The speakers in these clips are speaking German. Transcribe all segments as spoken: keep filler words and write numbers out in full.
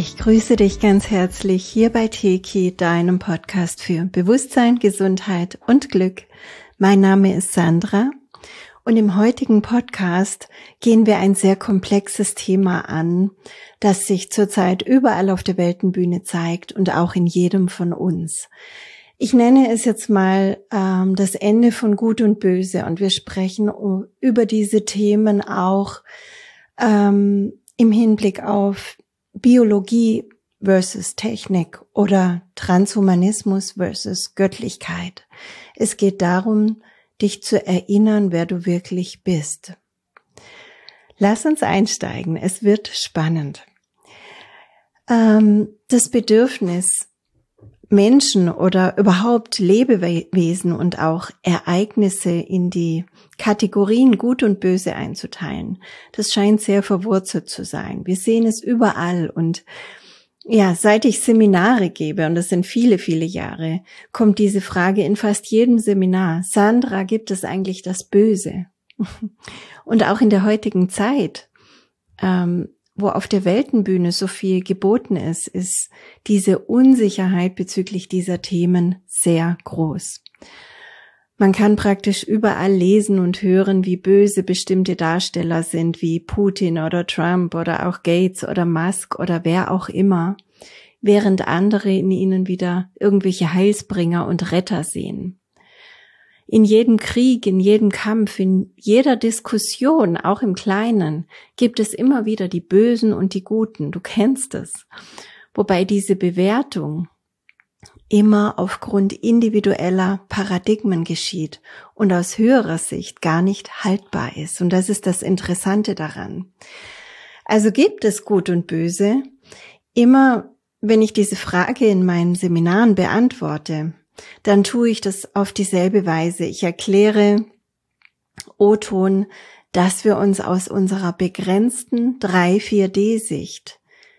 Ich grüße dich ganz herzlich hier bei Teki, deinem Podcast für Bewusstsein, Gesundheit und Glück. Mein Name ist Sandra und im heutigen Podcast gehen wir ein sehr komplexes Thema an, das sich zurzeit überall auf der Weltenbühne zeigt und auch in jedem von uns. Ich nenne es jetzt mal ähm, das Ende von Gut und Böse und wir sprechen über diese Themen auch ähm, im Hinblick auf Biologie versus Technik oder Transhumanismus versus Göttlichkeit. Es geht darum, dich zu erinnern, wer du wirklich bist. Lass uns einsteigen, es wird spannend. Ähm, das Bedürfnis, Menschen oder überhaupt Lebewesen und auch Ereignisse in die Kategorien Gut und Böse einzuteilen, das scheint sehr verwurzelt zu sein. Wir sehen es überall und ja, seit ich Seminare gebe, und das sind viele, viele Jahre, kommt diese Frage in fast jedem Seminar. Sandra, gibt es eigentlich das Böse? Und auch in der heutigen Zeit, ähm, wo auf der Weltenbühne so viel geboten ist, ist diese Unsicherheit bezüglich dieser Themen sehr groß. Man kann praktisch überall lesen und hören, wie böse bestimmte Darsteller sind, wie Putin oder Trump oder auch Gates oder Musk oder wer auch immer, während andere in ihnen wieder irgendwelche Heilsbringer und Retter sehen. In jedem Krieg, in jedem Kampf, in jeder Diskussion, auch im Kleinen, gibt es immer wieder die Bösen und die Guten. Du kennst es. Wobei diese Bewertung immer aufgrund individueller Paradigmen geschieht und aus höherer Sicht gar nicht haltbar ist. Und das ist das Interessante daran. Also gibt es Gut und Böse? Immer, wenn ich diese Frage in meinen Seminaren beantworte, dann tue ich das auf dieselbe Weise. Ich erkläre O-Ton, dass wir uns aus unserer begrenzten drei vier D Sicht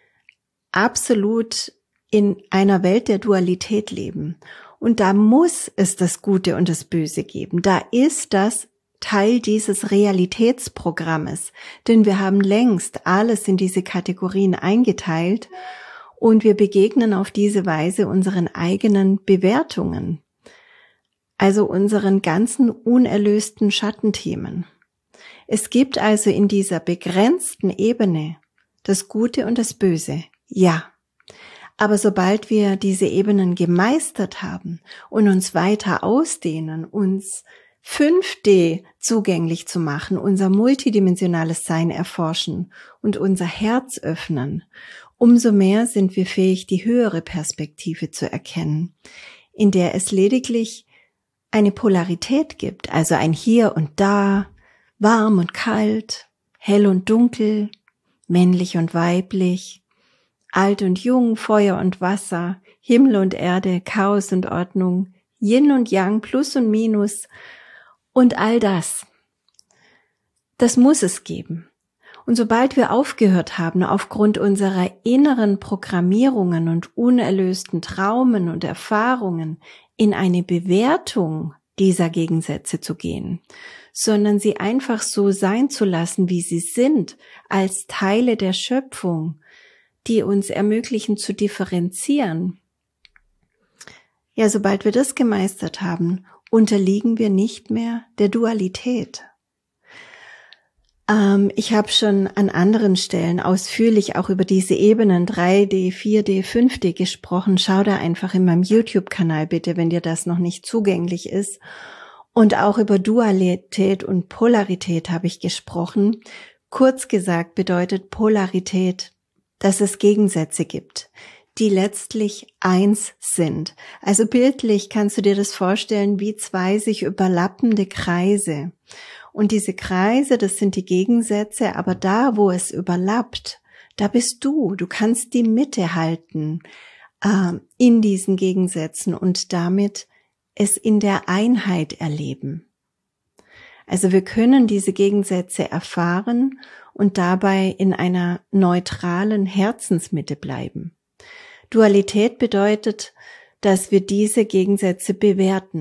absolut in einer Welt der Dualität leben. Und da muss es das Gute und das Böse geben. Da ist das Teil dieses Realitätsprogrammes. Denn wir haben längst alles in diese Kategorien eingeteilt und wir begegnen auf diese Weise unseren eigenen Bewertungen. Also unseren ganzen unerlösten Schattenthemen. Es gibt also in dieser begrenzten Ebene das Gute und das Böse. Ja. Aber sobald wir diese Ebenen gemeistert haben und uns weiter ausdehnen, uns fünf D zugänglich zu machen, unser multidimensionales Sein erforschen und unser Herz öffnen, umso mehr sind wir fähig, die höhere Perspektive zu erkennen, in der es lediglich eine Polarität gibt, also ein Hier und Da, warm und kalt, hell und dunkel, männlich und weiblich, alt und jung, Feuer und Wasser, Himmel und Erde, Chaos und Ordnung, Yin und Yang, Plus und Minus und all das. Das muss es geben. Und sobald wir aufgehört haben, aufgrund unserer inneren Programmierungen und unerlösten Traumen und Erfahrungen in eine Bewertung dieser Gegensätze zu gehen, sondern sie einfach so sein zu lassen, wie sie sind, als Teile der Schöpfung, die uns ermöglichen zu differenzieren. Ja, sobald wir das gemeistert haben, unterliegen wir nicht mehr der Dualität. Ähm, ich habe schon an anderen Stellen ausführlich auch über diese Ebenen drei D, vier D, fünf D gesprochen. Schau da einfach in meinem YouTube-Kanal bitte, wenn dir das noch nicht zugänglich ist. Und auch über Dualität und Polarität habe ich gesprochen. Kurz gesagt bedeutet Polarität, dass es Gegensätze gibt, die letztlich eins sind. Also bildlich kannst du dir das vorstellen wie zwei sich überlappende Kreise. Und diese Kreise, das sind die Gegensätze, aber da, wo es überlappt, da bist du. Du kannst die Mitte halten äh, in diesen Gegensätzen und damit es in der Einheit erleben. Also wir können diese Gegensätze erfahren und dabei in einer neutralen Herzensmitte bleiben. Dualität bedeutet, dass wir diese Gegensätze bewerten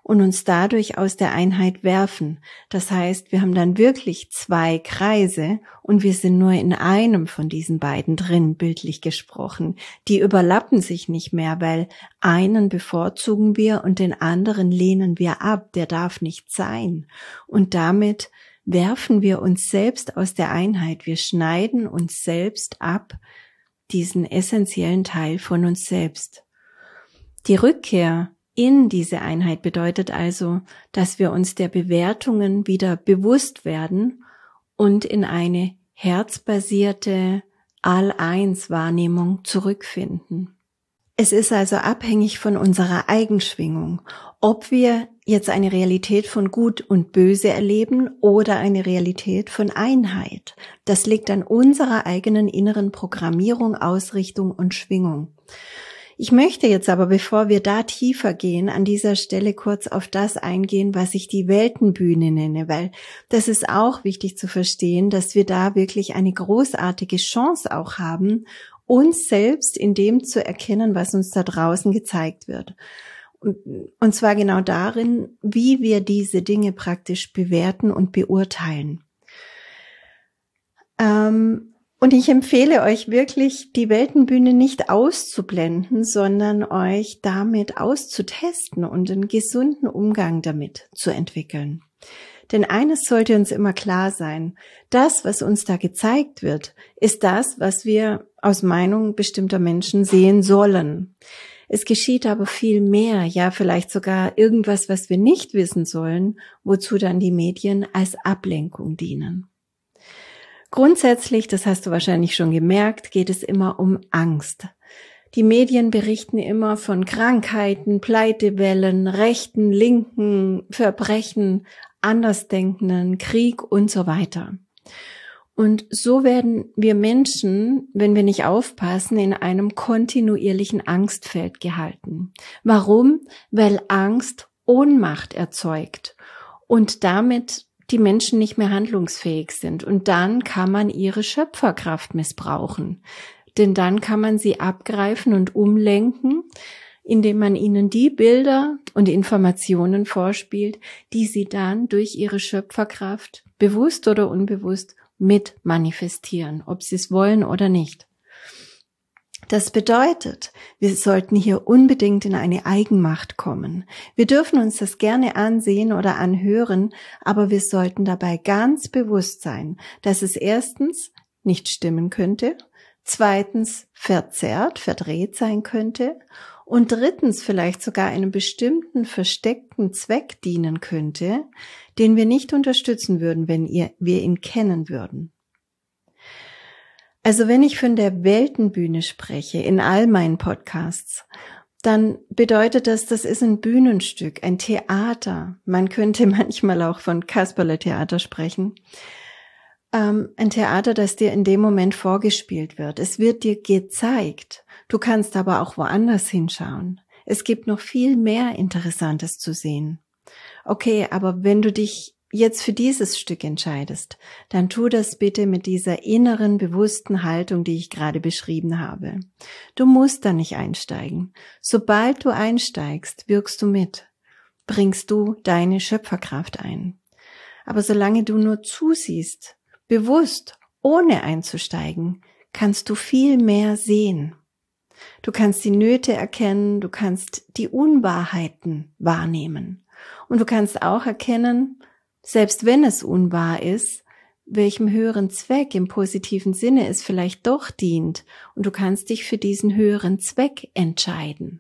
und uns dadurch aus der Einheit werfen. Das heißt, wir haben dann wirklich zwei Kreise und wir sind nur in einem von diesen beiden drin, bildlich gesprochen. Die überlappen sich nicht mehr, weil einen bevorzugen wir und den anderen lehnen wir ab. Der darf nicht sein. Und damit werfen wir uns selbst aus der Einheit. Wir schneiden uns selbst ab, diesen essentiellen Teil von uns selbst. Die Rückkehr in diese Einheit bedeutet also, dass wir uns der Bewertungen wieder bewusst werden und in eine herzbasierte All-Eins-Wahrnehmung zurückfinden. Es ist also abhängig von unserer Eigenschwingung, ob wir jetzt eine Realität von Gut und Böse erleben oder eine Realität von Einheit. Das liegt an unserer eigenen inneren Programmierung, Ausrichtung und Schwingung. Ich möchte jetzt aber, bevor wir da tiefer gehen, an dieser Stelle kurz auf das eingehen, was ich die Weltenbühne nenne, weil das ist auch wichtig zu verstehen, dass wir da wirklich eine großartige Chance auch haben, uns selbst in dem zu erkennen, was uns da draußen gezeigt wird. Und zwar genau darin, wie wir diese Dinge praktisch bewerten und beurteilen. Ähm, und ich empfehle euch wirklich, die Weltenbühne nicht auszublenden, sondern euch damit auszutesten und einen gesunden Umgang damit zu entwickeln. Denn eines sollte uns immer klar sein: Das, was uns da gezeigt wird, ist das, was wir aus Meinung bestimmter Menschen sehen sollen. Es geschieht aber viel mehr, ja vielleicht sogar irgendwas, was wir nicht wissen sollen, wozu dann die Medien als Ablenkung dienen. Grundsätzlich, das hast du wahrscheinlich schon gemerkt, geht es immer um Angst. Die Medien berichten immer von Krankheiten, Pleitewellen, rechten, linken Verbrechen, Andersdenkenden, Krieg und so weiter. Und so werden wir Menschen, wenn wir nicht aufpassen, in einem kontinuierlichen Angstfeld gehalten. Warum? Weil Angst Ohnmacht erzeugt und damit die Menschen nicht mehr handlungsfähig sind. Und dann kann man ihre Schöpferkraft missbrauchen. Denn dann kann man sie abgreifen und umlenken, indem man ihnen die Bilder und Informationen vorspielt, die sie dann durch ihre Schöpferkraft, bewusst oder unbewusst, mit manifestieren, ob sie es wollen oder nicht. Das bedeutet, wir sollten hier unbedingt in eine Eigenmacht kommen. Wir dürfen uns das gerne ansehen oder anhören, aber wir sollten dabei ganz bewusst sein, dass es erstens nicht stimmen könnte, zweitens verzerrt, verdreht sein könnte und drittens vielleicht sogar einem bestimmten versteckten Zweck dienen könnte, den wir nicht unterstützen würden, wenn ihr, wir ihn kennen würden. Also wenn ich von der Weltenbühne spreche, in all meinen Podcasts, dann bedeutet das, das ist ein Bühnenstück, ein Theater. Man könnte manchmal auch von Kasperle-Theater sprechen. Ähm, ein Theater, das dir in dem Moment vorgespielt wird. Es wird dir gezeigt. Du kannst aber auch woanders hinschauen. Es gibt noch viel mehr Interessantes zu sehen. Okay, aber wenn du dich jetzt für dieses Stück entscheidest, dann tu das bitte mit dieser inneren, bewussten Haltung, die ich gerade beschrieben habe. Du musst da nicht einsteigen. Sobald du einsteigst, wirkst du mit, bringst du deine Schöpferkraft ein. Aber solange du nur zusiehst, bewusst, ohne einzusteigen, kannst du viel mehr sehen. Du kannst die Nöte erkennen, du kannst die Unwahrheiten wahrnehmen. Und du kannst auch erkennen, selbst wenn es unwahr ist, welchem höheren Zweck im positiven Sinne es vielleicht doch dient. Und du kannst dich für diesen höheren Zweck entscheiden.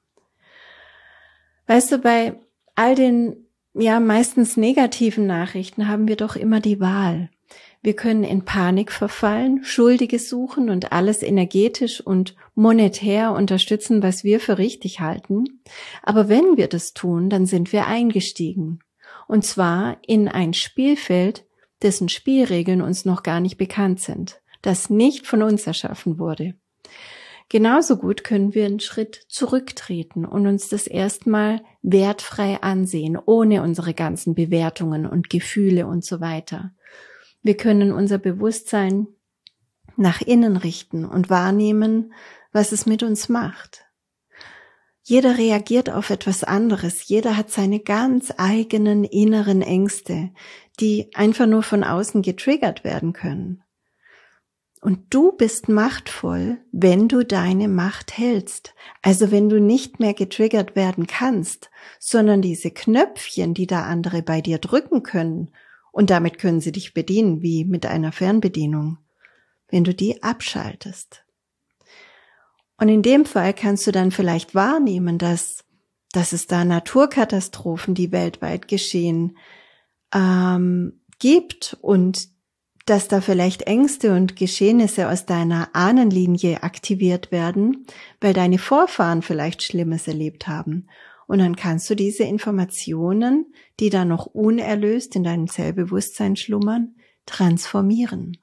Weißt du, bei all den, ja, meistens negativen Nachrichten haben wir doch immer die Wahl. Wir können in Panik verfallen, Schuldige suchen und alles energetisch und monetär unterstützen, was wir für richtig halten. Aber wenn wir das tun, dann sind wir eingestiegen. Und zwar in ein Spielfeld, dessen Spielregeln uns noch gar nicht bekannt sind, das nicht von uns erschaffen wurde. Genauso gut können wir einen Schritt zurücktreten und uns das erstmal wertfrei ansehen, ohne unsere ganzen Bewertungen und Gefühle und so weiter. Wir können unser Bewusstsein nach innen richten und wahrnehmen, was es mit uns macht. Jeder reagiert auf etwas anderes. Jeder hat seine ganz eigenen inneren Ängste, die einfach nur von außen getriggert werden können. Und du bist machtvoll, wenn du deine Macht hältst. Also wenn du nicht mehr getriggert werden kannst, sondern diese Knöpfchen, die da andere bei dir drücken können, und damit können sie dich bedienen, wie mit einer Fernbedienung, wenn du die abschaltest. Und in dem Fall kannst du dann vielleicht wahrnehmen, dass, dass es da Naturkatastrophen, die weltweit geschehen, ähm, gibt und dass da vielleicht Ängste und Geschehnisse aus deiner Ahnenlinie aktiviert werden, weil deine Vorfahren vielleicht Schlimmes erlebt haben. Und dann kannst du diese Informationen, die da noch unerlöst in deinem Zellbewusstsein schlummern, transformieren.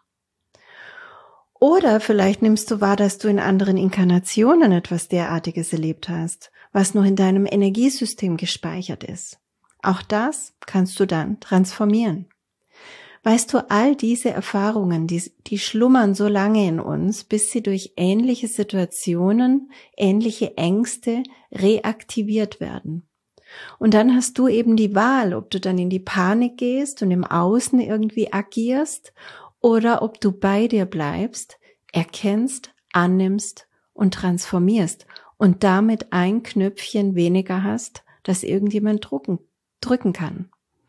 Oder vielleicht nimmst du wahr, dass du in anderen Inkarnationen etwas derartiges erlebt hast, was noch in deinem Energiesystem gespeichert ist. Auch das kannst du dann transformieren. Weißt du, all diese Erfahrungen, die, die schlummern so lange in uns, bis sie durch ähnliche Situationen, ähnliche Ängste reaktiviert werden. Und dann hast du eben die Wahl, ob du dann in die Panik gehst und im Außen irgendwie agierst oder ob du bei dir bleibst, erkennst, annimmst und transformierst und damit ein Knöpfchen weniger hast, das irgendjemand drücken, drücken kann.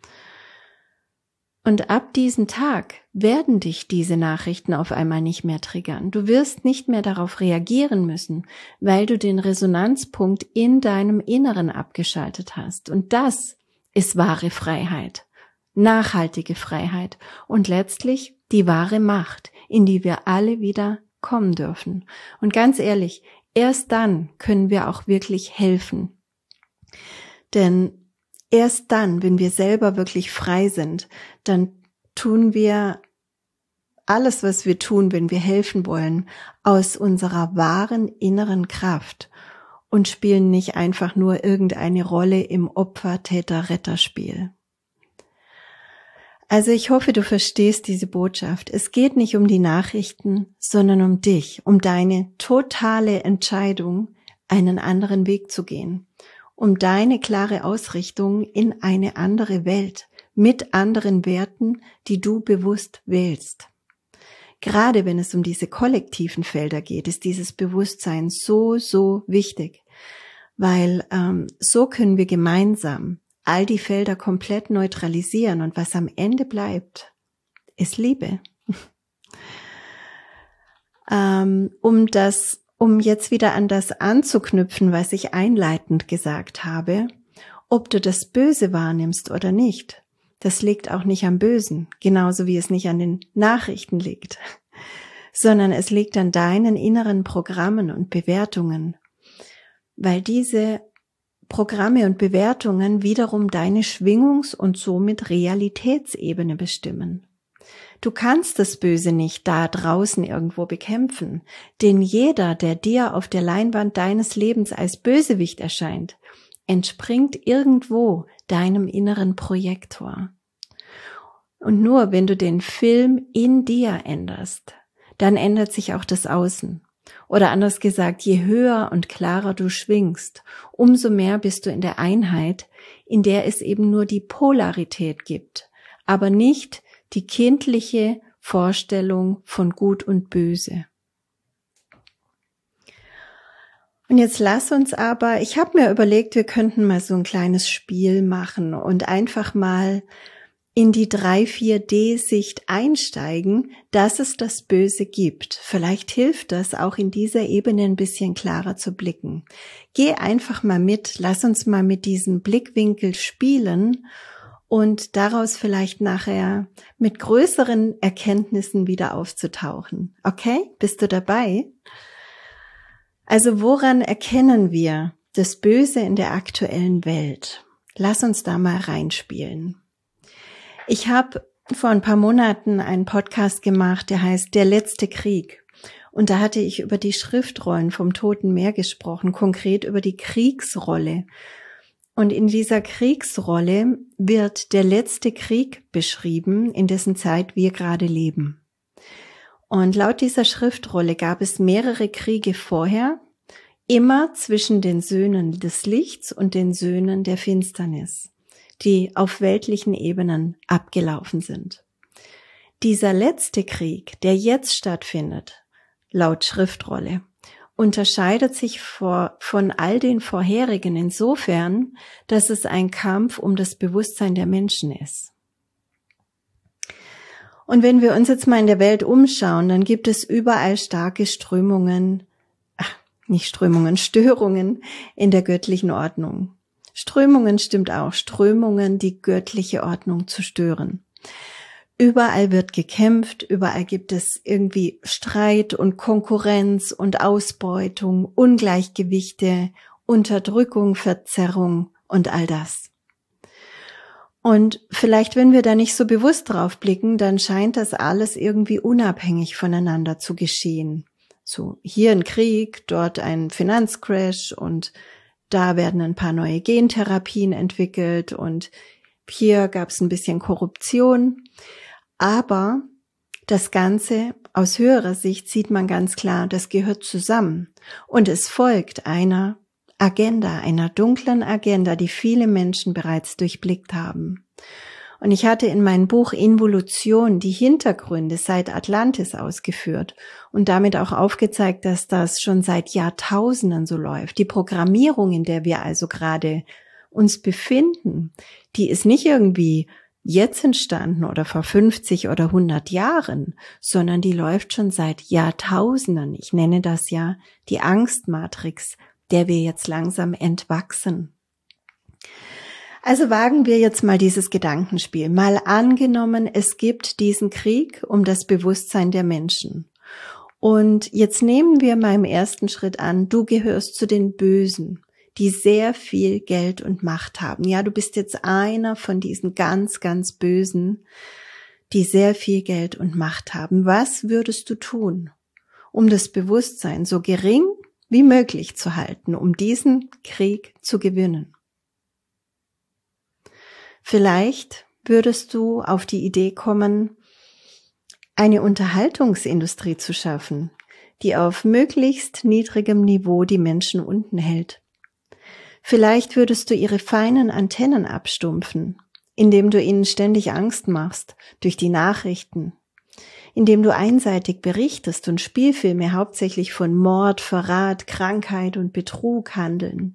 Und ab diesem Tag werden dich diese Nachrichten auf einmal nicht mehr triggern. Du wirst nicht mehr darauf reagieren müssen, weil du den Resonanzpunkt in deinem Inneren abgeschaltet hast. Und das ist wahre Freiheit, nachhaltige Freiheit und letztlich die wahre Macht, in die wir alle wieder kommen dürfen. Und ganz ehrlich, erst dann können wir auch wirklich helfen. Denn erst dann, wenn wir selber wirklich frei sind, dann tun wir alles, was wir tun, wenn wir helfen wollen, aus unserer wahren inneren Kraft und spielen nicht einfach nur irgendeine Rolle im Opfer-Täter-Retter-Spiel. Also ich hoffe, du verstehst diese Botschaft. Es geht nicht um die Nachrichten, sondern um dich, um deine totale Entscheidung, einen anderen Weg zu gehen, um deine klare Ausrichtung in eine andere Welt mit anderen Werten, die du bewusst wählst. Gerade wenn es um diese kollektiven Felder geht, ist dieses Bewusstsein so, so wichtig, weil ähm, so können wir gemeinsam all die Felder komplett neutralisieren und was am Ende bleibt, ist Liebe. ähm, um das, um jetzt wieder an das anzuknüpfen, was ich einleitend gesagt habe, ob du das Böse wahrnimmst oder nicht, das liegt auch nicht am Bösen, genauso wie es nicht an den Nachrichten liegt, sondern es liegt an deinen inneren Programmen und Bewertungen, weil diese Programme und Bewertungen wiederum deine Schwingungs- und somit Realitätsebene bestimmen. Du kannst das Böse nicht da draußen irgendwo bekämpfen, denn jeder, der dir auf der Leinwand deines Lebens als Bösewicht erscheint, entspringt irgendwo deinem inneren Projektor. Und nur wenn du den Film in dir änderst, dann ändert sich auch das Außen. Oder anders gesagt, je höher und klarer du schwingst, umso mehr bist du in der Einheit, in der es eben nur die Polarität gibt, aber nicht die kindliche Vorstellung von Gut und Böse. Und jetzt lass uns aber, ich habe mir überlegt, wir könnten mal so ein kleines Spiel machen und einfach mal in die drei vier D Sicht einsteigen, dass es das Böse gibt. Vielleicht hilft das auch in dieser Ebene ein bisschen klarer zu blicken. Geh einfach mal mit, lass uns mal mit diesem Blickwinkel spielen und daraus vielleicht nachher mit größeren Erkenntnissen wieder aufzutauchen. Okay? Bist du dabei? Also woran erkennen wir das Böse in der aktuellen Welt? Lass uns da mal reinspielen. Ich habe vor ein paar Monaten einen Podcast gemacht, der heißt Der letzte Krieg. Und da hatte ich über die Schriftrollen vom Toten Meer gesprochen, konkret über die Kriegsrolle. Und in dieser Kriegsrolle wird der letzte Krieg beschrieben, in dessen Zeit wir gerade leben. Und laut dieser Schriftrolle gab es mehrere Kriege vorher, immer zwischen den Söhnen des Lichts und den Söhnen der Finsternis, die auf weltlichen Ebenen abgelaufen sind. Dieser letzte Krieg, der jetzt stattfindet, laut Schriftrolle, unterscheidet sich vor, von all den vorherigen insofern, dass es ein Kampf um das Bewusstsein der Menschen ist. Und wenn wir uns jetzt mal in der Welt umschauen, dann gibt es überall starke Strömungen, ach, nicht Strömungen, Störungen in der göttlichen Ordnung. Strömungen stimmt auch, Strömungen, die göttliche Ordnung zu stören. Überall wird gekämpft, überall gibt es irgendwie Streit und Konkurrenz und Ausbeutung, Ungleichgewichte, Unterdrückung, Verzerrung und all das. Und vielleicht, wenn wir da nicht so bewusst drauf blicken, dann scheint das alles irgendwie unabhängig voneinander zu geschehen. So, hier ein Krieg, dort ein Finanzcrash und da werden ein paar neue Gentherapien entwickelt und hier gab es ein bisschen Korruption. Aber das Ganze aus höherer Sicht sieht man ganz klar, das gehört zusammen. Und es folgt einer Agenda, einer dunklen Agenda, die viele Menschen bereits durchblickt haben. Und ich hatte in meinem Buch Involution die Hintergründe seit Atlantis ausgeführt und damit auch aufgezeigt, dass das schon seit Jahrtausenden so läuft. Die Programmierung, in der wir also gerade uns befinden, die ist nicht irgendwie jetzt entstanden oder vor fünfzig oder hundert Jahren, sondern die läuft schon seit Jahrtausenden. Ich nenne das ja die Angstmatrix, der wir jetzt langsam entwachsen. Also wagen wir jetzt mal dieses Gedankenspiel. Mal angenommen, es gibt diesen Krieg um das Bewusstsein der Menschen. Und jetzt nehmen wir mal im ersten Schritt an, du gehörst zu den Bösen, die sehr viel Geld und Macht haben. Ja, du bist jetzt einer von diesen ganz, ganz Bösen, die sehr viel Geld und Macht haben. Was würdest du tun, um das Bewusstsein so gering wie möglich zu halten, um diesen Krieg zu gewinnen? Vielleicht würdest du auf die Idee kommen, eine Unterhaltungsindustrie zu schaffen, die auf möglichst niedrigem Niveau die Menschen unten hält. Vielleicht würdest du ihre feinen Antennen abstumpfen, indem du ihnen ständig Angst machst durch die Nachrichten, indem du einseitig berichtest und Spielfilme hauptsächlich von Mord, Verrat, Krankheit und Betrug handeln.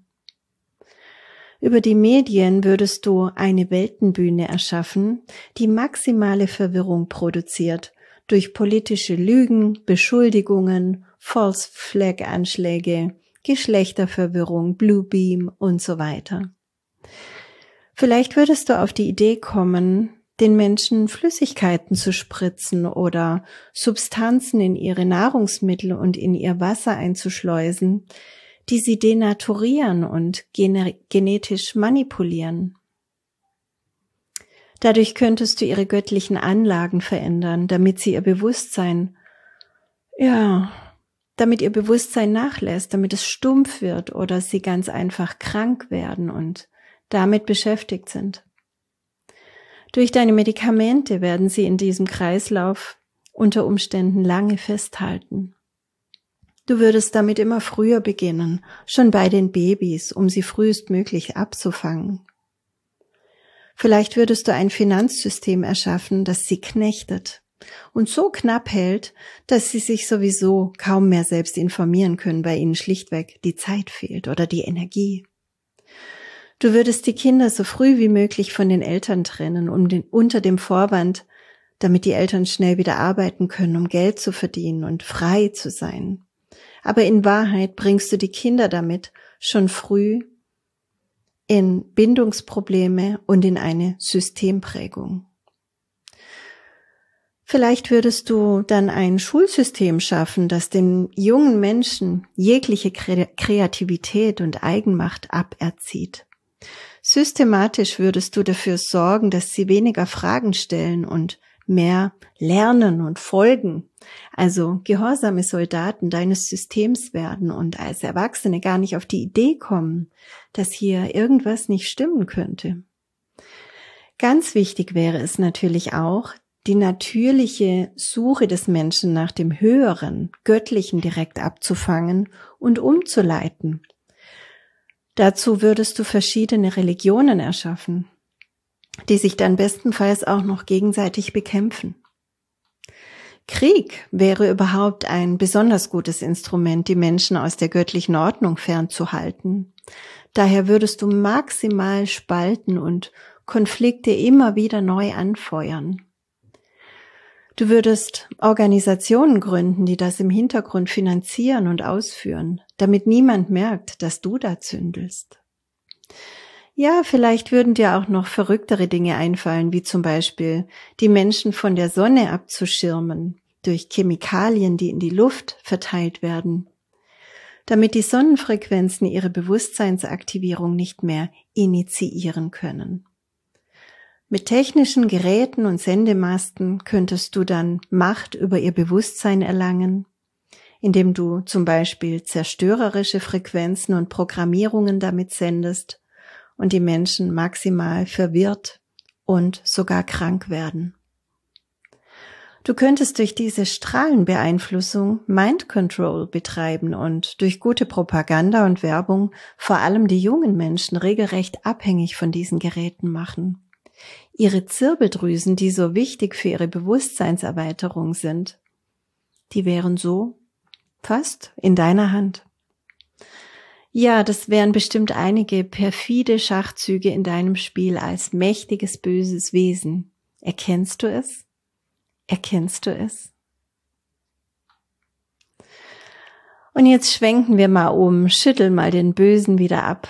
Über die Medien würdest du eine Weltenbühne erschaffen, die maximale Verwirrung produziert durch politische Lügen, Beschuldigungen, False Flag Anschläge, Geschlechterverwirrung, Blue Beam und so weiter. Vielleicht würdest du auf die Idee kommen, den Menschen Flüssigkeiten zu spritzen oder Substanzen in ihre Nahrungsmittel und in ihr Wasser einzuschleusen, die sie denaturieren und gene- genetisch manipulieren. Dadurch könntest du ihre göttlichen Anlagen verändern, damit sie ihr Bewusstsein, ja, damit ihr Bewusstsein nachlässt, damit es stumpf wird oder sie ganz einfach krank werden und damit beschäftigt sind. Durch deine Medikamente werden sie in diesem Kreislauf unter Umständen lange festhalten. Du würdest damit immer früher beginnen, schon bei den Babys, um sie frühestmöglich abzufangen. Vielleicht würdest du ein Finanzsystem erschaffen, das sie knechtet und so knapp hält, dass sie sich sowieso kaum mehr selbst informieren können, weil ihnen schlichtweg die Zeit fehlt oder die Energie. Du würdest die Kinder so früh wie möglich von den Eltern trennen, um den, unter dem Vorwand, damit die Eltern schnell wieder arbeiten können, um Geld zu verdienen und frei zu sein. Aber in Wahrheit bringst du die Kinder damit schon früh in Bindungsprobleme und in eine Systemprägung. Vielleicht würdest du dann ein Schulsystem schaffen, das den jungen Menschen jegliche Kreativität und Eigenmacht aberzieht. Systematisch würdest du dafür sorgen, dass sie weniger Fragen stellen und mehr lernen und folgen, also gehorsame Soldaten deines Systems werden und als Erwachsene gar nicht auf die Idee kommen, dass hier irgendwas nicht stimmen könnte. Ganz wichtig wäre es natürlich auch, die natürliche Suche des Menschen nach dem Höheren, Göttlichen direkt abzufangen und umzuleiten. Dazu würdest du verschiedene Religionen erschaffen, die sich dann bestenfalls auch noch gegenseitig bekämpfen. Krieg wäre überhaupt ein besonders gutes Instrument, die Menschen aus der göttlichen Ordnung fernzuhalten. Daher würdest du maximal spalten und Konflikte immer wieder neu anfeuern. Du würdest Organisationen gründen, die das im Hintergrund finanzieren und ausführen, damit niemand merkt, dass du da zündelst. Ja, vielleicht würden dir auch noch verrücktere Dinge einfallen, wie zum Beispiel die Menschen von der Sonne abzuschirmen, durch Chemikalien, die in die Luft verteilt werden, damit die Sonnenfrequenzen ihre Bewusstseinsaktivierung nicht mehr initiieren können. Mit technischen Geräten und Sendemasten könntest du dann Macht über ihr Bewusstsein erlangen, indem du zum Beispiel zerstörerische Frequenzen und Programmierungen damit sendest und die Menschen maximal verwirrt und sogar krank werden. Du könntest durch diese Strahlenbeeinflussung Mind Control betreiben und durch gute Propaganda und Werbung vor allem die jungen Menschen regelrecht abhängig von diesen Geräten machen. Ihre Zirbeldrüsen, die so wichtig für ihre Bewusstseinserweiterung sind, die wären so fast in deiner Hand. Ja, das wären bestimmt einige perfide Schachzüge in deinem Spiel als mächtiges, böses Wesen. Erkennst du es? Erkennst du es? Und jetzt schwenken wir mal um, schüttel mal den Bösen wieder ab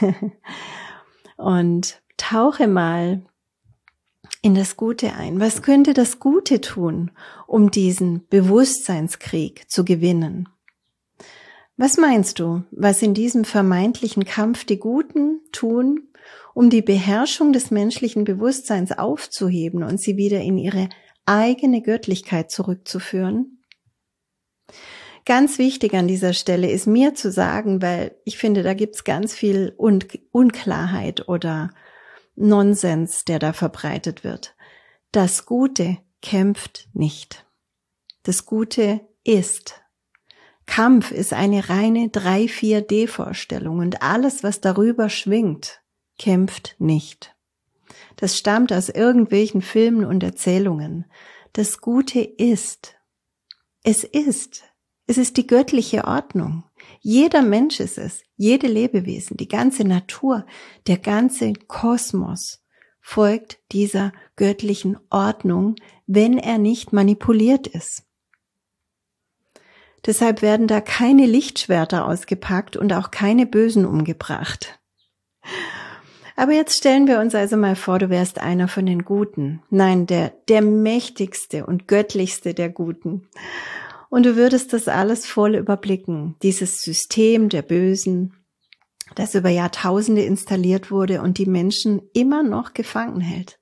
und tauche mal in das Gute ein. Was könnte das Gute tun, um diesen Bewusstseinskrieg zu gewinnen? Was meinst du, was in diesem vermeintlichen Kampf die Guten tun, um die Beherrschung des menschlichen Bewusstseins aufzuheben und sie wieder in ihre eigene Göttlichkeit zurückzuführen? Ganz wichtig an dieser Stelle ist mir zu sagen, weil ich finde, da gibt's ganz viel Un- Unklarheit oder Nonsens, der da verbreitet wird. Das Gute kämpft nicht. Das Gute ist. Kampf ist eine reine drei vier D Vorstellung und alles, was darüber schwingt, kämpft nicht. Das stammt aus irgendwelchen Filmen und Erzählungen. Das Gute ist. Es ist. Es ist die göttliche Ordnung. Jeder Mensch ist es, jede Lebewesen, die ganze Natur, der ganze Kosmos folgt dieser göttlichen Ordnung, wenn er nicht manipuliert ist. Deshalb werden da keine Lichtschwerter ausgepackt und auch keine Bösen umgebracht. Aber jetzt stellen wir uns also mal vor, du wärst einer von den Guten. Nein, der, der mächtigste und göttlichste der Guten. Und du würdest das alles voll überblicken. Dieses System der Bösen, das über Jahrtausende installiert wurde und die Menschen immer noch gefangen hält.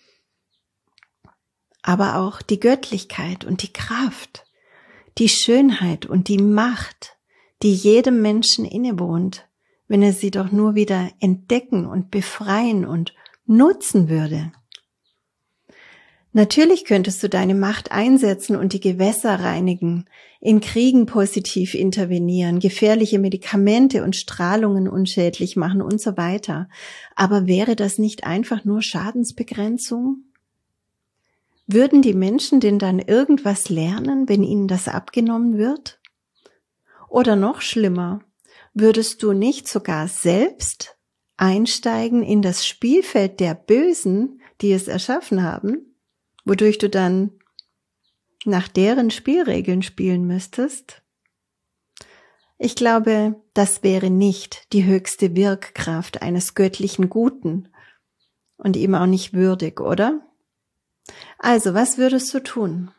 Aber auch die Göttlichkeit und die Kraft, die Schönheit und die Macht, die jedem Menschen innewohnt, wenn er sie doch nur wieder entdecken und befreien und nutzen würde. Natürlich könntest du deine Macht einsetzen und die Gewässer reinigen, in Kriegen positiv intervenieren, gefährliche Medikamente und Strahlungen unschädlich machen und so weiter. Aber wäre das nicht einfach nur Schadensbegrenzung? Würden die Menschen denn dann irgendwas lernen, wenn ihnen das abgenommen wird? Oder noch schlimmer, würdest du nicht sogar selbst einsteigen in das Spielfeld der Bösen, die es erschaffen haben, wodurch du dann nach deren Spielregeln spielen müsstest? Ich glaube, das wäre nicht die höchste Wirkkraft eines göttlichen Guten und ihm auch nicht würdig, oder? Also, was würdest du tun?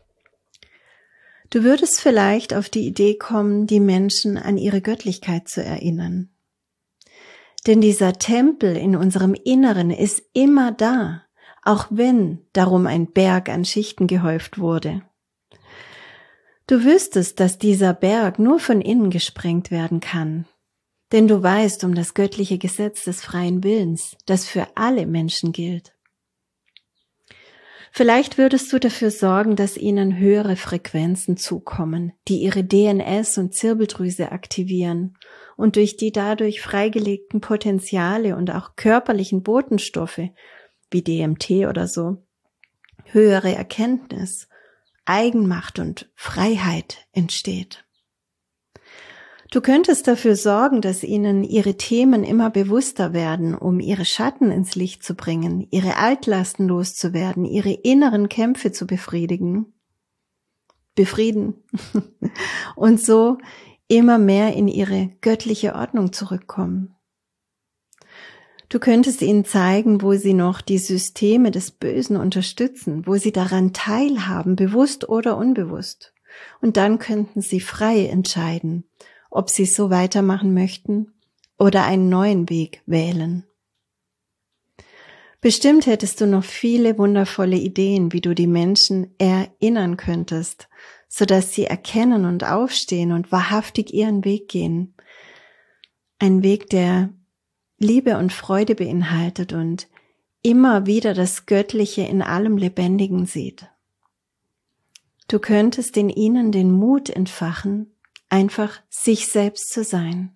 Du würdest vielleicht auf die Idee kommen, die Menschen an ihre Göttlichkeit zu erinnern. Denn dieser Tempel in unserem Inneren ist immer da, auch wenn darum ein Berg an Schichten gehäuft wurde. Du wüsstest, dass dieser Berg nur von innen gesprengt werden kann, denn du weißt um das göttliche Gesetz des freien Willens, das für alle Menschen gilt. Vielleicht würdest du dafür sorgen, dass ihnen höhere Frequenzen zukommen, die ihre D N S und Zirbeldrüse aktivieren und durch die dadurch freigelegten Potenziale und auch körperlichen Botenstoffe wie D M T oder so höhere Erkenntnis, Eigenmacht und Freiheit entsteht. Du könntest dafür sorgen, dass ihnen ihre Themen immer bewusster werden, um ihre Schatten ins Licht zu bringen, ihre Altlasten loszuwerden, ihre inneren Kämpfe zu befriedigen, befrieden und so immer mehr in ihre göttliche Ordnung zurückkommen. Du könntest ihnen zeigen, wo sie noch die Systeme des Bösen unterstützen, wo sie daran teilhaben, bewusst oder unbewusst. Und dann könnten sie frei entscheiden, ob sie so weitermachen möchten oder einen neuen Weg wählen. Bestimmt hättest du noch viele wundervolle Ideen, wie du die Menschen erinnern könntest, sodass sie erkennen und aufstehen und wahrhaftig ihren Weg gehen. Ein Weg, der Liebe und Freude beinhaltet und immer wieder das Göttliche in allem Lebendigen sieht. Du könntest in ihnen den Mut entfachen, einfach sich selbst zu sein.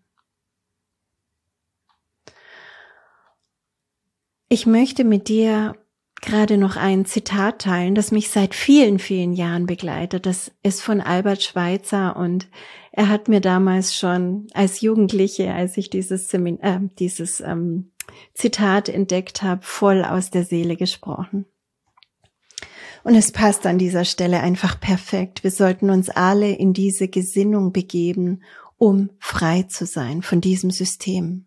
Ich möchte mit dir gerade noch ein Zitat teilen, das mich seit vielen, vielen Jahren begleitet. Das ist von Albert Schweitzer und er hat mir damals schon als Jugendliche, als ich dieses, Semin- äh, dieses ähm, Zitat entdeckt habe, voll aus der Seele gesprochen. Und es passt an dieser Stelle einfach perfekt. Wir sollten uns alle in diese Gesinnung begeben, um frei zu sein von diesem System.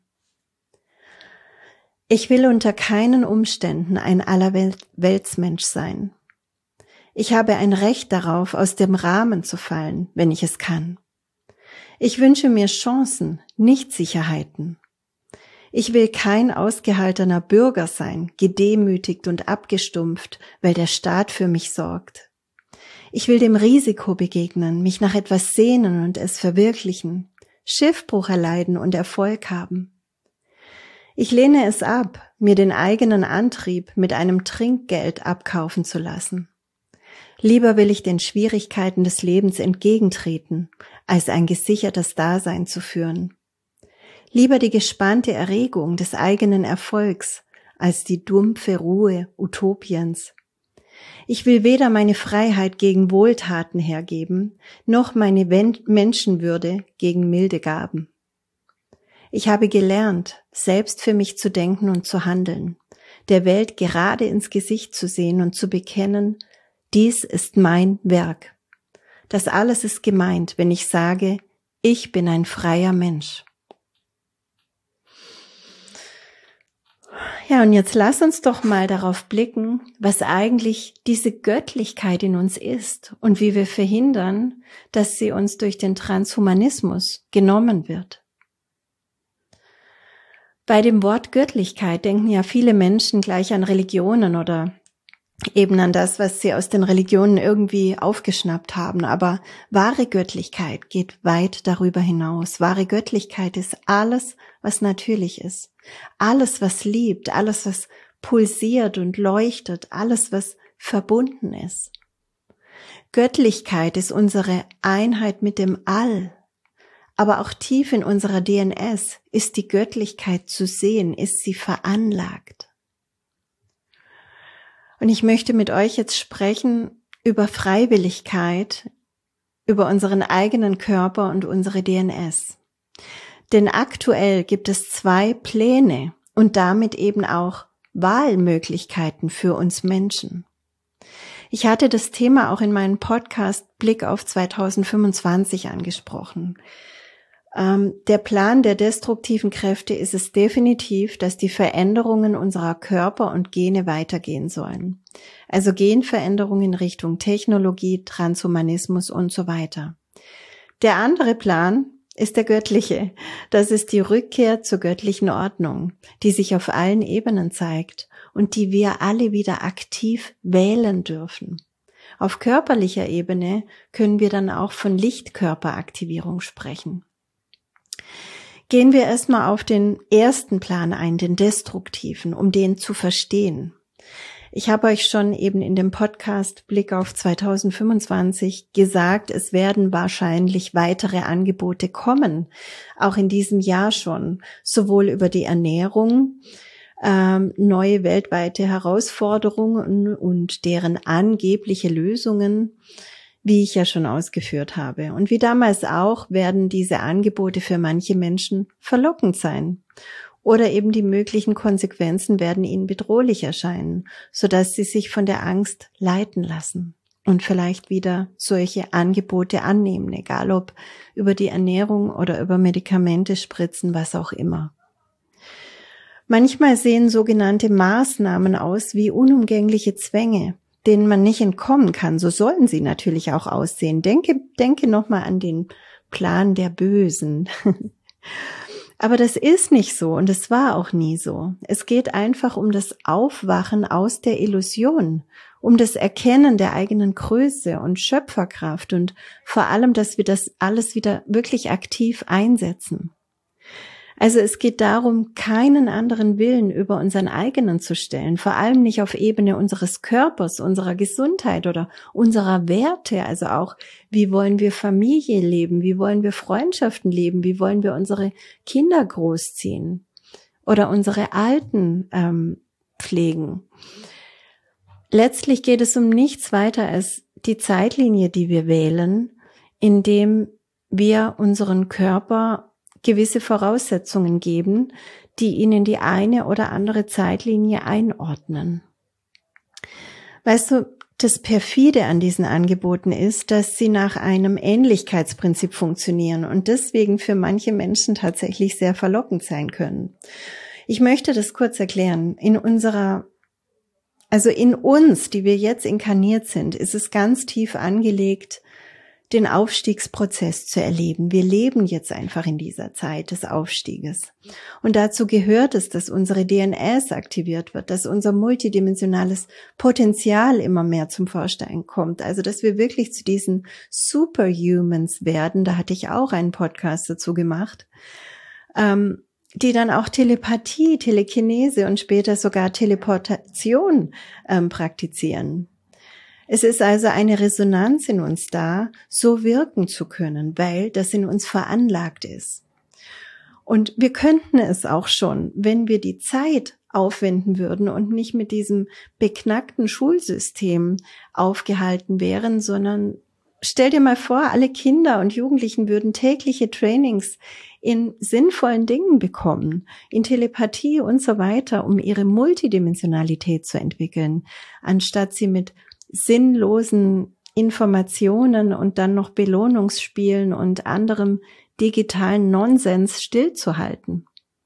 Ich will unter keinen Umständen ein Allerweltsmensch sein. Ich habe ein Recht darauf, aus dem Rahmen zu fallen, wenn ich es kann. Ich wünsche mir Chancen, nicht Sicherheiten. Ich will kein ausgehaltener Bürger sein, gedemütigt und abgestumpft, weil der Staat für mich sorgt. Ich will dem Risiko begegnen, mich nach etwas sehnen und es verwirklichen, Schiffbruch erleiden und Erfolg haben. Ich lehne es ab, mir den eigenen Antrieb mit einem Trinkgeld abkaufen zu lassen. Lieber will ich den Schwierigkeiten des Lebens entgegentreten, als ein gesichertes Dasein zu führen. Lieber die gespannte Erregung des eigenen Erfolgs, als die dumpfe Ruhe Utopiens. Ich will weder meine Freiheit gegen Wohltaten hergeben, noch meine Menschenwürde gegen milde Gaben. Ich habe gelernt, selbst für mich zu denken und zu handeln, der Welt gerade ins Gesicht zu sehen und zu bekennen, dies ist mein Werk. Das alles ist gemeint, wenn ich sage, ich bin ein freier Mensch. Ja, und jetzt lass uns doch mal darauf blicken, was eigentlich diese Göttlichkeit in uns ist und wie wir verhindern, dass sie uns durch den Transhumanismus genommen wird. Bei dem Wort Göttlichkeit denken ja viele Menschen gleich an Religionen oder eben an das, was sie aus den Religionen irgendwie aufgeschnappt haben. Aber wahre Göttlichkeit geht weit darüber hinaus. Wahre Göttlichkeit ist alles, was natürlich ist. Alles, was liebt, alles, was pulsiert und leuchtet, alles, was verbunden ist. Göttlichkeit ist unsere Einheit mit dem All. Aber auch tief in unserer D N S ist die Göttlichkeit zu sehen, ist sie veranlagt. Und ich möchte mit euch jetzt sprechen über Freiwilligkeit, über unseren eigenen Körper und unsere D N S. Denn aktuell gibt es zwei Pläne und damit eben auch Wahlmöglichkeiten für uns Menschen. Ich hatte das Thema auch in meinem Podcast Blick auf zwanzig fünfundzwanzig angesprochen. Ähm, der Plan der destruktiven Kräfte ist es definitiv, dass die Veränderungen unserer Körper und Gene weitergehen sollen. Also Genveränderungen in Richtung Technologie, Transhumanismus und so weiter. Der andere Plan ist der göttliche. Das ist die Rückkehr zur göttlichen Ordnung, die sich auf allen Ebenen zeigt und die wir alle wieder aktiv wählen dürfen. Auf körperlicher Ebene können wir dann auch von Lichtkörperaktivierung sprechen. Gehen wir erstmal auf den ersten Plan ein, den destruktiven, um den zu verstehen. Ich habe euch schon eben in dem Podcast Blick auf zweitausendfünfundzwanzig gesagt, es werden wahrscheinlich weitere Angebote kommen, auch in diesem Jahr schon, sowohl über die Ernährung, ähm, neue weltweite Herausforderungen und deren angebliche Lösungen, wie ich ja schon ausgeführt habe. Und wie damals auch, werden diese Angebote für manche Menschen verlockend sein. Oder eben die möglichen Konsequenzen werden ihnen bedrohlich erscheinen, sodass sie sich von der Angst leiten lassen und vielleicht wieder solche Angebote annehmen, egal ob über die Ernährung oder über Medikamente, Spritzen, was auch immer. Manchmal sehen sogenannte Maßnahmen aus wie unumgängliche Zwänge, denen man nicht entkommen kann. So sollen sie natürlich auch aussehen. Denke, denke nochmal an den Plan der Bösen. Aber das ist nicht so und es war auch nie so. Es geht einfach um das Aufwachen aus der Illusion, um das Erkennen der eigenen Größe und Schöpferkraft und vor allem, dass wir das alles wieder wirklich aktiv einsetzen. Also es geht darum, keinen anderen Willen über unseren eigenen zu stellen, vor allem nicht auf Ebene unseres Körpers, unserer Gesundheit oder unserer Werte, also auch, wie wollen wir Familie leben, wie wollen wir Freundschaften leben, wie wollen wir unsere Kinder großziehen oder unsere Alten ähm, pflegen. Letztlich geht es um nichts weiter als die Zeitlinie, die wir wählen, indem wir unseren Körper gewisse Voraussetzungen geben, die ihnen die eine oder andere Zeitlinie einordnen. Weißt du, das Perfide an diesen Angeboten ist, dass sie nach einem Ähnlichkeitsprinzip funktionieren und deswegen für manche Menschen tatsächlich sehr verlockend sein können. Ich möchte das kurz erklären. In unserer, also in uns, die wir jetzt inkarniert sind, ist es ganz tief angelegt, den Aufstiegsprozess zu erleben. Wir leben jetzt einfach in dieser Zeit des Aufstieges. Und dazu gehört es, dass unsere D N S aktiviert wird, dass unser multidimensionales Potenzial immer mehr zum Vorschein kommt. Also, dass wir wirklich zu diesen Superhumans werden. Da hatte ich auch einen Podcast dazu gemacht, ähm, die dann auch Telepathie, Telekinese und später sogar Teleportation ähm, praktizieren. Es ist also eine Resonanz in uns da, so wirken zu können, weil das in uns veranlagt ist. Und wir könnten es auch schon, wenn wir die Zeit aufwenden würden und nicht mit diesem beknackten Schulsystem aufgehalten wären, sondern stell dir mal vor, alle Kinder und Jugendlichen würden tägliche Trainings in sinnvollen Dingen bekommen, in Telepathie und so weiter, um ihre Multidimensionalität zu entwickeln, anstatt sie mit sinnlosen Informationen und dann noch Belohnungsspielen und anderem digitalen Nonsens stillzuhalten.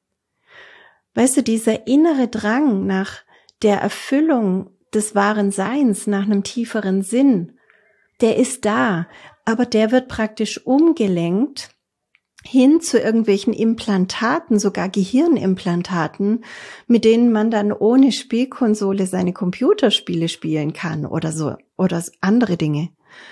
Weißt du, dieser innere Drang nach der Erfüllung des wahren Seins, nach einem tieferen Sinn, der ist da, aber der wird praktisch umgelenkt hin zu irgendwelchen Implantaten, sogar Gehirnimplantaten, mit denen man dann ohne Spielkonsole seine Computerspiele spielen kann oder so oder andere Dinge.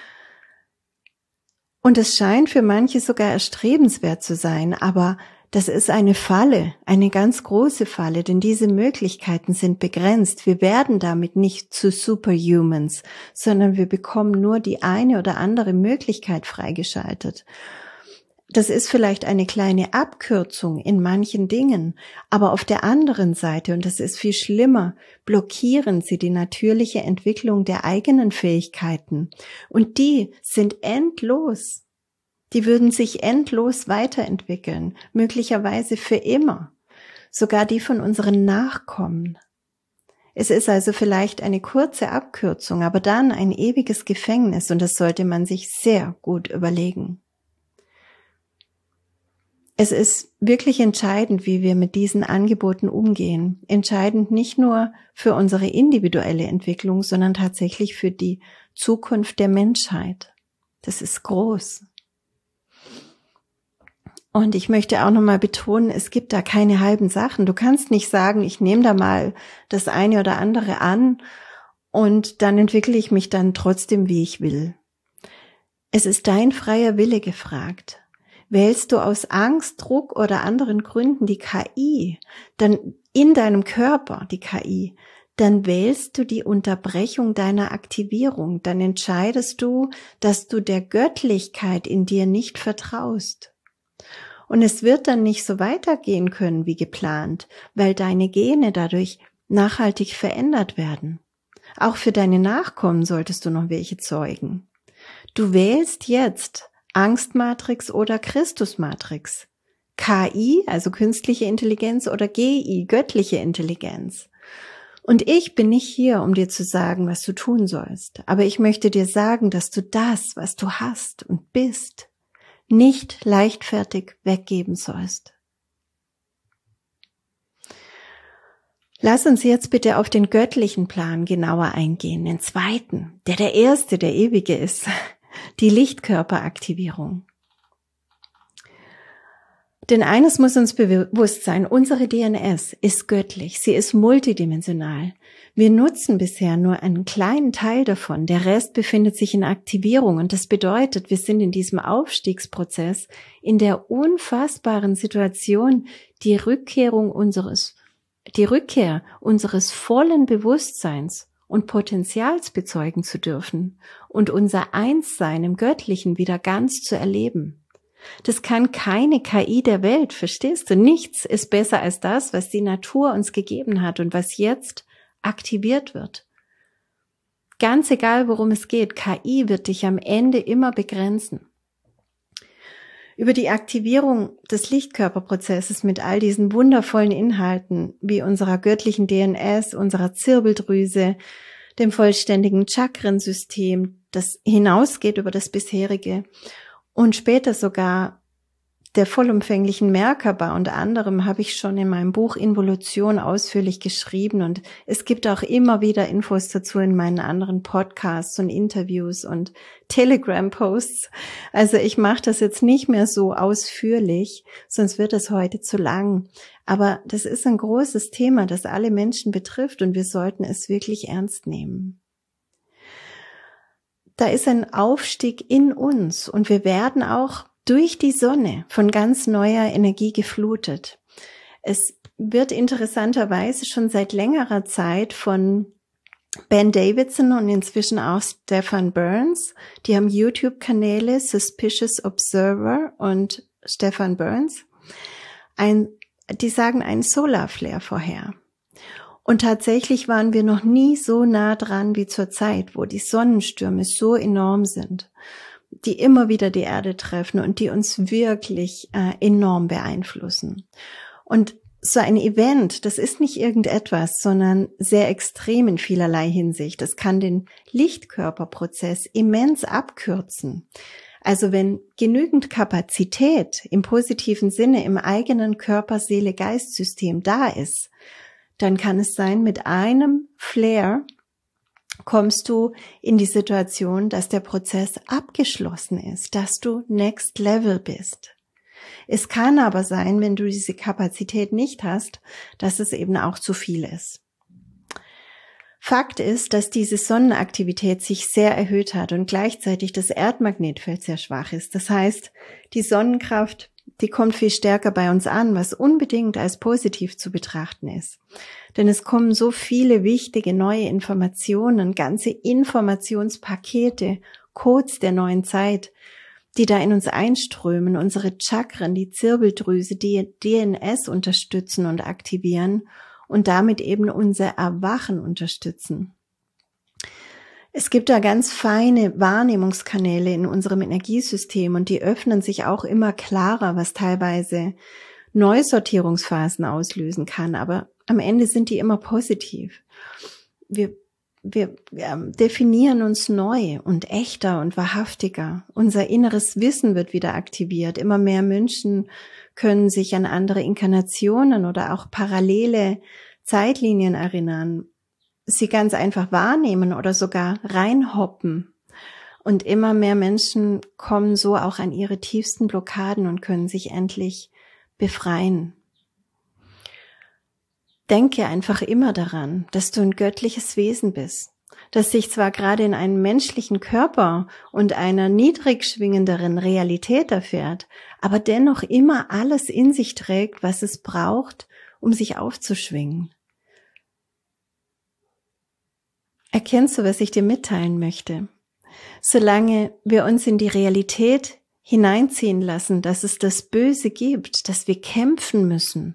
Und es scheint für manche sogar erstrebenswert zu sein, aber das ist eine Falle, eine ganz große Falle, denn diese Möglichkeiten sind begrenzt. Wir werden damit nicht zu Superhumans, sondern wir bekommen nur die eine oder andere Möglichkeit freigeschaltet. Das ist vielleicht eine kleine Abkürzung in manchen Dingen, aber auf der anderen Seite, und das ist viel schlimmer, blockieren sie die natürliche Entwicklung der eigenen Fähigkeiten. Und die sind endlos. Die würden sich endlos weiterentwickeln, möglicherweise für immer, sogar die von unseren Nachkommen. Es ist also vielleicht eine kurze Abkürzung, aber dann ein ewiges Gefängnis, und das sollte man sich sehr gut überlegen. Es ist wirklich entscheidend, wie wir mit diesen Angeboten umgehen. Entscheidend nicht nur für unsere individuelle Entwicklung, sondern tatsächlich für die Zukunft der Menschheit. Das ist groß. Und ich möchte auch nochmal betonen, es gibt da keine halben Sachen. Du kannst nicht sagen, ich nehme da mal das eine oder andere an und dann entwickle ich mich dann trotzdem, wie ich will. Es ist dein freier Wille gefragt. Wählst du aus Angst, Druck oder anderen Gründen die K I, dann in deinem Körper die K I, dann wählst du die Unterbrechung deiner Aktivierung, dann entscheidest du, dass du der Göttlichkeit in dir nicht vertraust. Und es wird dann nicht so weitergehen können wie geplant, weil deine Gene dadurch nachhaltig verändert werden. Auch für deine Nachkommen solltest du noch welche zeugen. Du wählst jetzt Angstmatrix oder Christusmatrix, K I, also künstliche Intelligenz, oder G I, göttliche Intelligenz. Und ich bin nicht hier, um dir zu sagen, was du tun sollst, aber ich möchte dir sagen, dass du das, was du hast und bist, nicht leichtfertig weggeben sollst. Lass uns jetzt bitte auf den göttlichen Plan genauer eingehen, den zweiten, der der erste, der ewige ist, die Lichtkörperaktivierung. Denn eines muss uns bewusst sein, unsere D N S ist göttlich, sie ist multidimensional. Wir nutzen bisher nur einen kleinen Teil davon, der Rest befindet sich in Aktivierung und das bedeutet, wir sind in diesem Aufstiegsprozess in der unfassbaren Situation, die Rückkehrung unseres, die Rückkehr unseres vollen Bewusstseins und Potenzials bezeugen zu dürfen und unser Einssein im Göttlichen wieder ganz zu erleben. Das kann keine K I der Welt, verstehst du? Nichts ist besser als das, was die Natur uns gegeben hat und was jetzt aktiviert wird. Ganz egal, worum es geht, K I wird dich am Ende immer begrenzen. Über die Aktivierung des Lichtkörperprozesses mit all diesen wundervollen Inhalten, wie unserer göttlichen D N S, unserer Zirbeldrüse, dem vollständigen Chakrensystem, das hinausgeht über das bisherige, und später sogar der vollumfänglichen Merkaba unter anderem habe ich schon in meinem Buch Involution ausführlich geschrieben und es gibt auch immer wieder Infos dazu in meinen anderen Podcasts und Interviews und Telegram-Posts. Also ich mache das jetzt nicht mehr so ausführlich, sonst wird es heute zu lang. Aber das ist ein großes Thema, das alle Menschen betrifft und wir sollten es wirklich ernst nehmen. Da ist ein Aufstieg in uns und wir werden auch durch die Sonne von ganz neuer Energie geflutet. Es wird interessanterweise schon seit längerer Zeit von Ben Davidson und inzwischen auch Stefan Burns, die haben YouTube-Kanäle Suspicious Observer und Stefan Burns, ein, die sagen einen Solarflare vorher. Und tatsächlich waren wir noch nie so nah dran wie zur Zeit, wo die Sonnenstürme so enorm sind, die immer wieder die Erde treffen und die uns wirklich äh, enorm beeinflussen. Und so ein Event, das ist nicht irgendetwas, sondern sehr extrem in vielerlei Hinsicht. Das kann den Lichtkörperprozess immens abkürzen. Also wenn genügend Kapazität im positiven Sinne im eigenen Körper-Seele-Geist-System da ist, dann kann es sein, mit einem Flare kommst du in die Situation, dass der Prozess abgeschlossen ist, dass du Next Level bist. Es kann aber sein, wenn du diese Kapazität nicht hast, dass es eben auch zu viel ist. Fakt ist, dass diese Sonnenaktivität sich sehr erhöht hat und gleichzeitig das Erdmagnetfeld sehr schwach ist. Das heißt, die Sonnenkraft, die kommt viel stärker bei uns an, was unbedingt als positiv zu betrachten ist. Denn es kommen so viele wichtige neue Informationen, ganze Informationspakete, Codes der neuen Zeit, die da in uns einströmen, unsere Chakren, die Zirbeldrüse, die D N S unterstützen und aktivieren und damit eben unser Erwachen unterstützen. Es gibt da ganz feine Wahrnehmungskanäle in unserem Energiesystem und die öffnen sich auch immer klarer, was teilweise Neusortierungsphasen auslösen kann, aber am Ende sind die immer positiv. Wir, wir, wir definieren uns neu und echter und wahrhaftiger. Unser inneres Wissen wird wieder aktiviert. Immer mehr Menschen können sich an andere Inkarnationen oder auch parallele Zeitlinien erinnern, sie ganz einfach wahrnehmen oder sogar reinhoppen. Und immer mehr Menschen kommen so auch an ihre tiefsten Blockaden und können sich endlich befreien. Denke einfach immer daran, dass du ein göttliches Wesen bist, das sich zwar gerade in einem menschlichen Körper und einer niedrig schwingenderen Realität erfährt, aber dennoch immer alles in sich trägt, was es braucht, um sich aufzuschwingen. Erkennst du, was ich dir mitteilen möchte? Solange wir uns in die Realität hineinziehen lassen, dass es das Böse gibt, dass wir kämpfen müssen,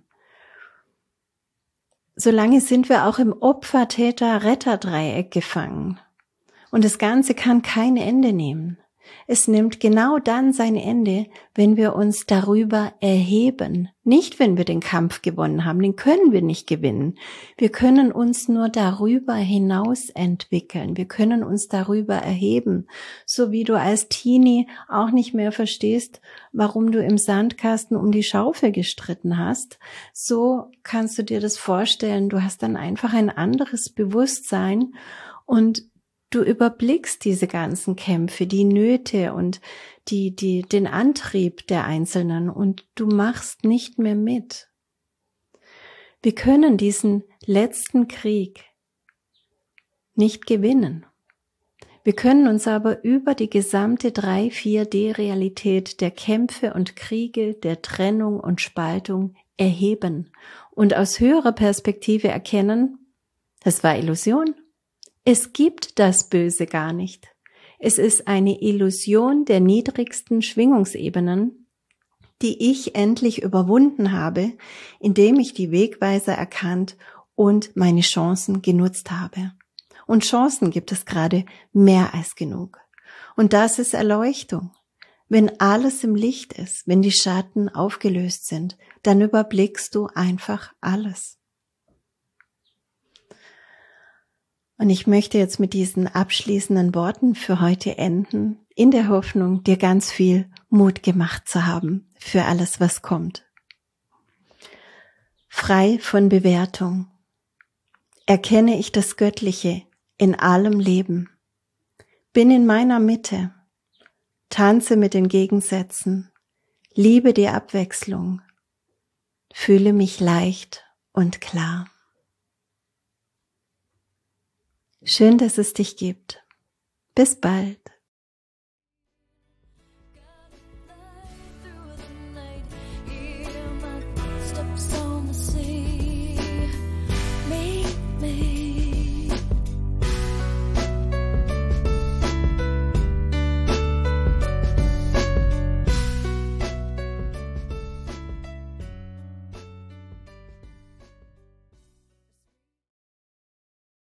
solange sind wir auch im Opfer-Täter-Retter-Dreieck gefangen. Und das Ganze kann kein Ende nehmen. Es nimmt genau dann sein Ende, wenn wir uns darüber erheben. Nicht, wenn wir den Kampf gewonnen haben, den können wir nicht gewinnen. Wir können uns nur darüber hinaus entwickeln. Wir können uns darüber erheben. So wie du als Teenie auch nicht mehr verstehst, warum du im Sandkasten um die Schaufel gestritten hast, so kannst du dir das vorstellen. Du hast dann einfach ein anderes Bewusstsein und du überblickst diese ganzen Kämpfe, die Nöte und die, die, den Antrieb der Einzelnen und du machst nicht mehr mit. Wir können diesen letzten Krieg nicht gewinnen. Wir können uns aber über die gesamte drei vier D Realität der Kämpfe und Kriege, der Trennung und Spaltung erheben und aus höherer Perspektive erkennen, das war Illusion. Es gibt das Böse gar nicht. Es ist eine Illusion der niedrigsten Schwingungsebenen, die ich endlich überwunden habe, indem ich die Wegweiser erkannt und meine Chancen genutzt habe. Und Chancen gibt es gerade mehr als genug. Und das ist Erleuchtung. Wenn alles im Licht ist, wenn die Schatten aufgelöst sind, dann überblickst du einfach alles. Und ich möchte jetzt mit diesen abschließenden Worten für heute enden, in der Hoffnung, dir ganz viel Mut gemacht zu haben für alles, was kommt. Frei von Bewertung erkenne ich das Göttliche in allem Leben, bin in meiner Mitte, tanze mit den Gegensätzen, liebe die Abwechslung, fühle mich leicht und klar. Schön, dass es dich gibt. Bis bald.